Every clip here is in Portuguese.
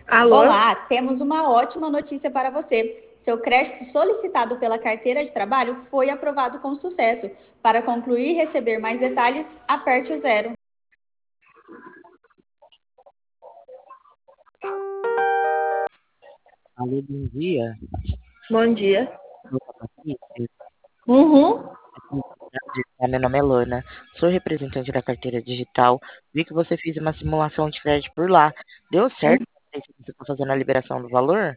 Alô? Olá, temos uma ótima notícia para você. Seu crédito solicitado pela carteira de trabalho foi aprovado com sucesso. Para concluir e receber mais detalhes, aperte o zero. Alô, bom dia. Bom dia. Doutora Patrícia. Uhum. Meu nome é Lana, sou representante da carteira digital. Vi que você fez uma simulação de crédito por lá. Deu certo? Patrícia, que você está fazendo a liberação do valor?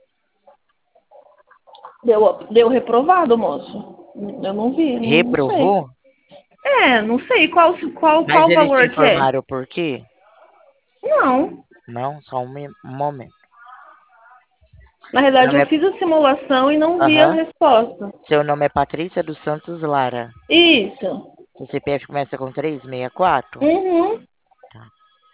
Deu reprovado, moço. Eu não vi, não sei. Reprovou? Não sei Mas qual eles te valor que é. informaram por quê? Não. Não, só um momento. Na Seu verdade, nome eu é... fiz a simulação e não vi a Aham. resposta. Seu nome é Patrícia dos Santos Lara. Isso. Seu CPF começa com 364? Uhum. Tá.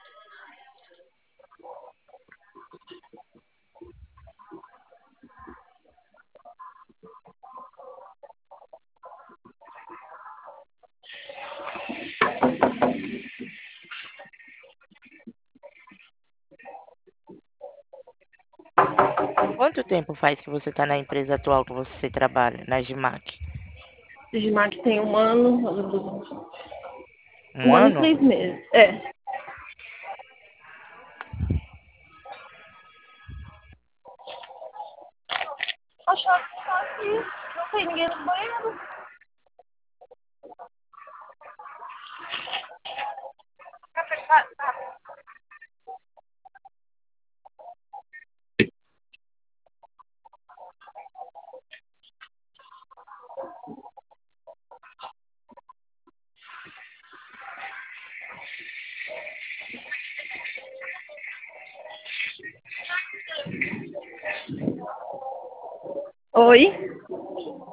Quanto tempo faz que você está na empresa atual que você trabalha, na GIMAC? Digimark tem Um um ano e ano? 3 meses. É. Achava que tá aqui. Não tem ninguém no banheiro. Oi?